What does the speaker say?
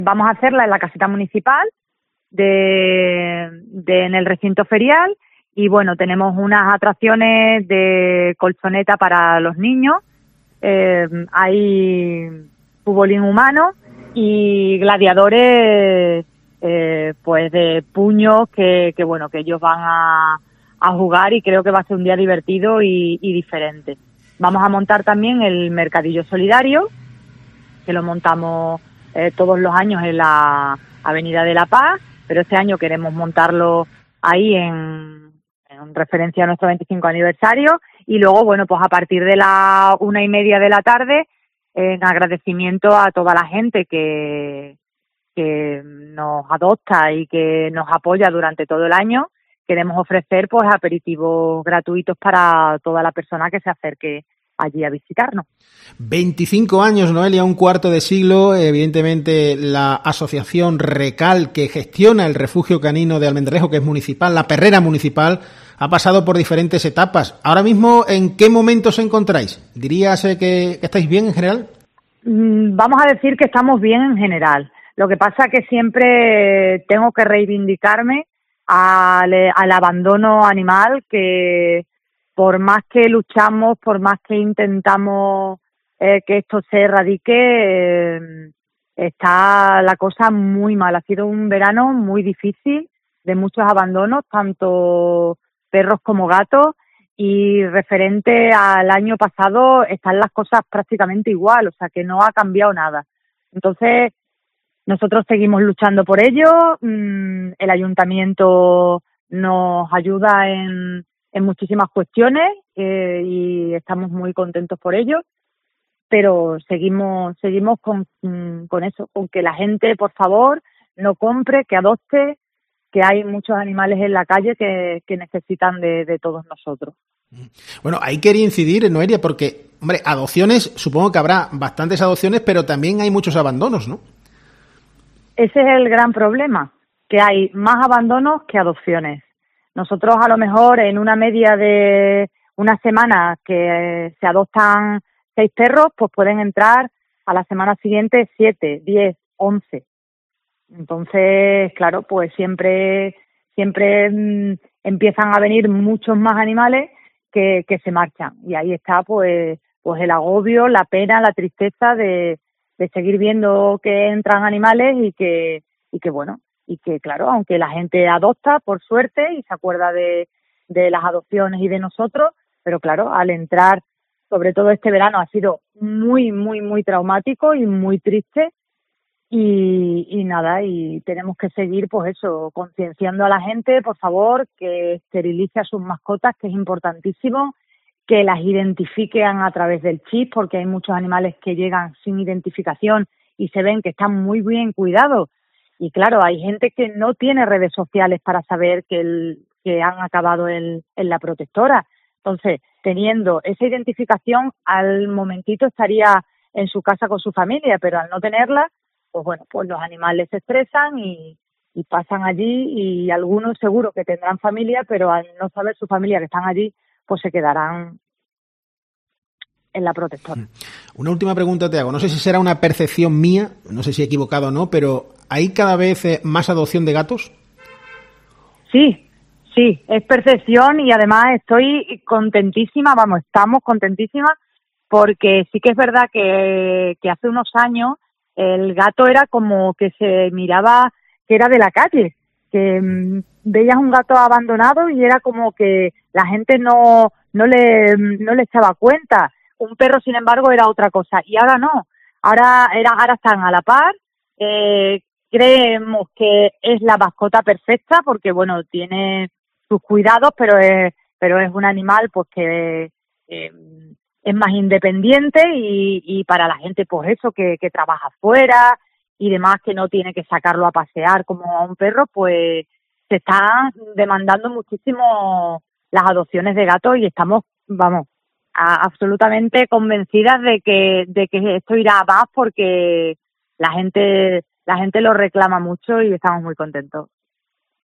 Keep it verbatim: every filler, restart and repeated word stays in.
Vamos a hacerla en la caseta municipal, de, de en el recinto ferial, y bueno, tenemos unas atracciones de colchoneta para los niños, eh, hay futbolín humano y gladiadores eh, pues de puños que, que bueno, que ellos van a, a jugar, y creo que va a ser un día divertido y, y diferente. Vamos a montar también el mercadillo solidario, que lo montamos eh, todos los años en la Avenida de la Paz, pero este año queremos montarlo ahí en, en referencia a nuestro veinticinco aniversario, y luego, bueno, pues a partir de la una y media de la tarde, en agradecimiento a toda la gente que, que nos adopta y que nos apoya durante todo el año, queremos ofrecer pues aperitivos gratuitos para toda la persona que se acerque allí a visitarnos. veinticinco años, Noelia, un cuarto de siglo. Evidentemente, la asociación RECAL, que gestiona el refugio canino de Almendralejo, que es municipal, la perrera municipal, ha pasado por diferentes etapas. Ahora mismo, ¿en qué momento os encontráis? ¿Dirías eh, que, que estáis bien en general? Vamos a decir que estamos bien en general. Lo que pasa es que siempre tengo que reivindicarme al, al abandono animal, que por más que luchamos, por más que intentamos eh, que esto se erradique, eh, está la cosa muy mal. Ha sido un verano muy difícil, de muchos abandonos, tanto perros como gatos, y referente al año pasado están las cosas prácticamente igual, o sea que no ha cambiado nada. Entonces, nosotros seguimos luchando por ello, mm, el ayuntamiento nos ayuda en, en muchísimas cuestiones eh, y estamos muy contentos por ello, pero seguimos seguimos con, con eso, con que la gente, por favor, no compre, que adopte, que hay muchos animales en la calle que, que necesitan de, de todos nosotros. Bueno, ahí quería incidir, Noelia, porque, hombre, adopciones, supongo que habrá bastantes adopciones, pero también hay muchos abandonos, ¿no? Ese es el gran problema, que hay más abandonos que adopciones. Nosotros a lo mejor en una media de una semana que se adoptan seis perros, pues pueden entrar a la semana siguiente siete, diez, once. Entonces, claro, pues siempre siempre mmm, empiezan a venir muchos más animales que, que se marchan. Y ahí está pues pues el agobio, la pena, la tristeza de, de seguir viendo que entran animales y que y que bueno, y que claro, aunque la gente adopta por suerte y se acuerda de, de las adopciones y de nosotros, pero claro, al entrar, sobre todo este verano, ha sido muy, muy, muy traumático y muy triste. Y, y nada, y tenemos que seguir, pues eso, concienciando a la gente, por favor, que esterilice a sus mascotas, que es importantísimo, que las identifiquen a través del chip, porque hay muchos animales que llegan sin identificación y se ven que están muy bien cuidados. Y claro, hay gente que no tiene redes sociales para saber que, el, que han acabado en, en la protectora. Entonces, teniendo esa identificación, al momentito estaría en su casa con su familia, pero al no tenerla, pues bueno, pues los animales se estresan y, y pasan allí, y algunos seguro que tendrán familia, pero al no saber su familia que están allí, pues se quedarán en la protectora. Una última pregunta te hago, no sé si será una percepción mía, no sé si he equivocado o no, pero ¿hay cada vez más adopción de gatos? Sí, sí, es percepción, y además estoy contentísima, vamos, estamos contentísimas, porque sí que es verdad que, que hace unos años el gato era como que se miraba que era de la calle, que mmm, veías un gato abandonado y era como que la gente no no le no le echaba cuenta. Un perro, sin embargo, era otra cosa, y ahora no, ahora era ahora están a la par. Eh, creemos que es la mascota perfecta porque bueno, tiene sus cuidados, pero es pero es un animal pues que eh, es más independiente, y, y para la gente pues eso, que, que trabaja fuera y demás, que no tiene que sacarlo a pasear como a un perro, pues se están demandando muchísimo las adopciones de gatos, y estamos, vamos, a, absolutamente convencidas de que de que esto irá a más, porque la gente la gente lo reclama mucho y estamos muy contentos.